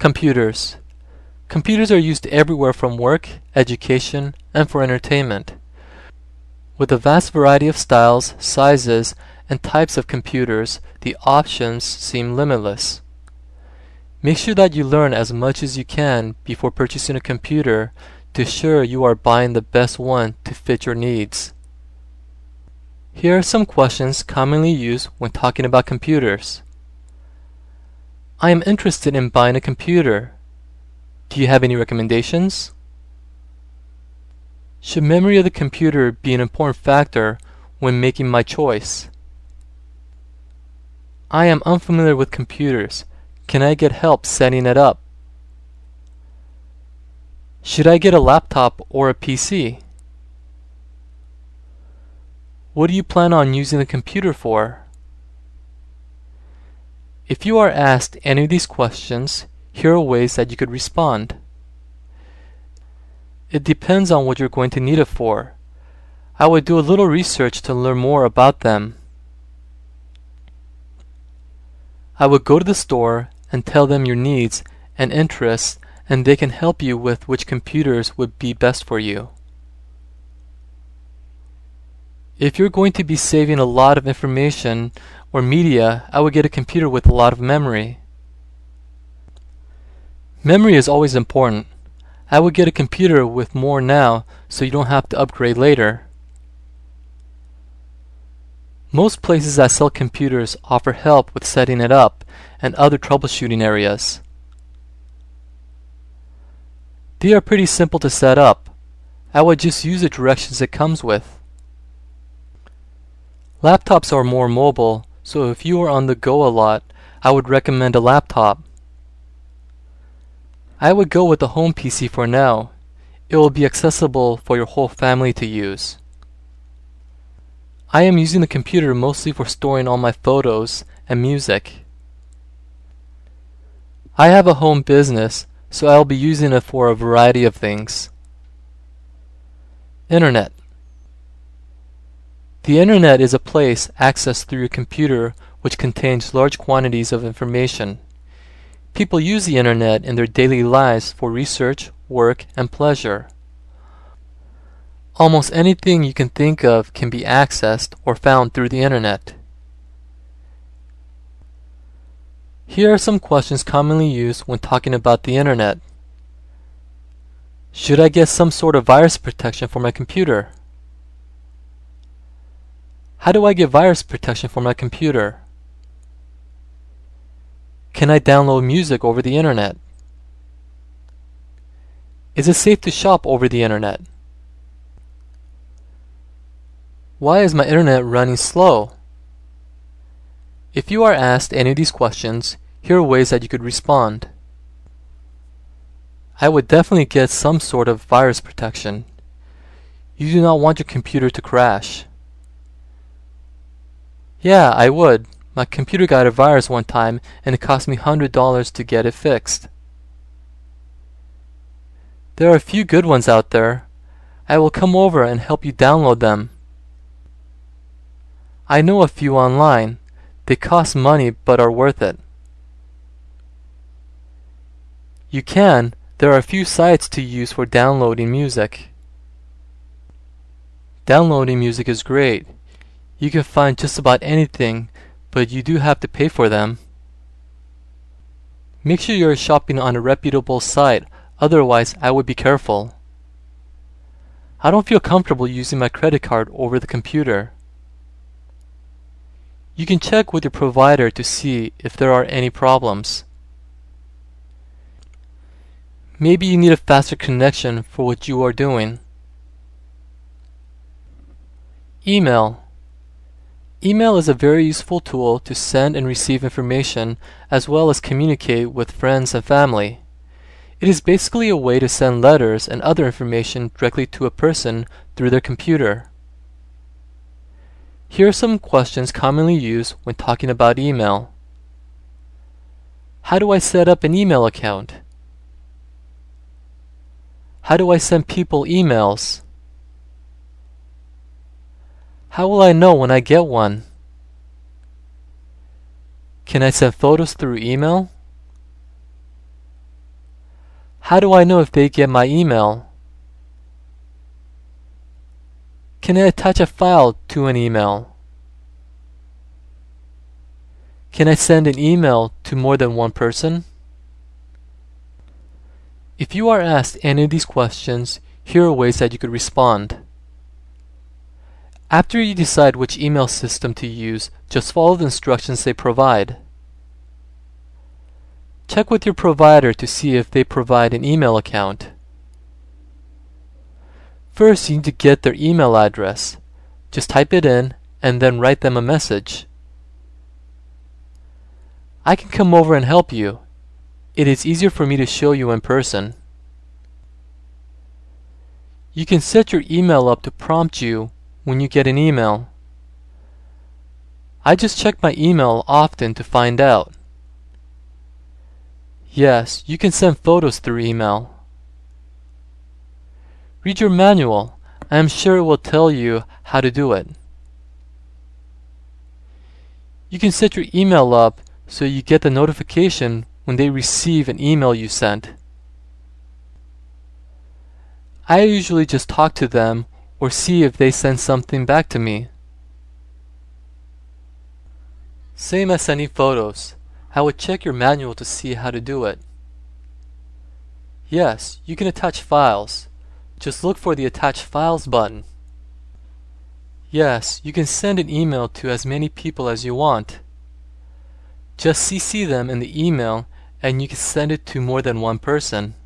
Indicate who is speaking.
Speaker 1: Computers. Computers are used everywhere from work, education, and for entertainment. With a vast variety of styles, sizes, and types of computers, the options seem limitless. Make sure that you learn as much as you can before purchasing a computer to ensure you are buying the best one to fit your needs. Here are some questions commonly used when talking about computers. I am interested in buying a computer. Do you have any recommendations? Should memory of the computer be an important factor when making my choice? I am unfamiliar with computers. Can I get help setting it up? Should I get a laptop or a PC? What do you plan on using the computer for? If you are asked any of these questions, here are ways that you could respond. It depends on what you're going to need it for. I would do a little research to learn more about them. I would go to the store and tell them your needs and interests, and they can help you with which computers would be best for you. If you're going to be saving a lot of information or media, I would get a computer with a lot of memory. Memory is always important. I would get a computer with more now so you don't have to upgrade later. Most places that sell computers offer help with setting it up and other troubleshooting areas. They are pretty simple to set up. I would just use the directions it comes with. Laptops are more mobile, so if you are on the go a lot, I would recommend a laptop. I would go with the home PC for now. It will be accessible for your whole family to use. I am using the computer mostly for storing all my photos and music. I have a home business, so I'll be using it for a variety of things. Internet. The Internet is a place accessed through your computer which contains large quantities of information. People use the Internet in their daily lives for research, work, and pleasure. Almost anything you can think of can be accessed or found through the Internet. Here are some questions commonly used when talking about the Internet. Should I get some sort of virus protection for my computer? How do I get virus protection for my computer? Can I download music over the Internet? Is it safe to shop over the Internet? Why is my Internet running slow? If you are asked any of these questions, here are ways that you could respond. I would definitely get some sort of virus protection. You do not want your computer to crash. Yeah, I would. My computer got a virus one time and it cost me $100 to get it fixed. There are a few good ones out there. I will come over and help you download them. I know a few online. They cost money but are worth it. You can. There are a few sites to use for downloading music. Downloading music is great. You can find just about anything, but you do have to pay for them. Make sure you're shopping on a reputable site, otherwise I would be careful. I don't feel comfortable using my credit card over the computer. You can check with your provider to see if there are any problems. Maybe you need a faster connection for what you are doing. Email. Email is a very useful tool to send and receive information as well as communicate with friends and family. It is basically a way to send letters and other information directly to a person through their computer. Here are some questions commonly used when talking about email. How do I set up an email account? How do I send people emails? How will I know when I get one? Can I send photos through email? How do I know if they get my email? Can I attach a file to an email? Can I send an email to more than one person? If you are asked any of these questions, here are ways that you could respond. After you decide which email system to use, just follow the instructions they provide. Check with your provider to see if they provide an email account. First, you need to get their email address. Just type it in and then write them a message. I can come over and help you. It is easier for me to show you in person. You can set your email up to prompt you when you get an email. I just check my email often to find out. Yes, you can send photos through email. Read your manual. I am sure it will tell you how to do it. You can set your email up so you get the notification when they receive an email you sent. I usually just talk to them or see if they send something back to me. Same as sending photos. I would check your manual to see how to do it. Yes, you can attach files. Just look for the Attach Files button. Yes, you can send an email to as many people as you want. Just CC them in the email and you can send it to more than one person.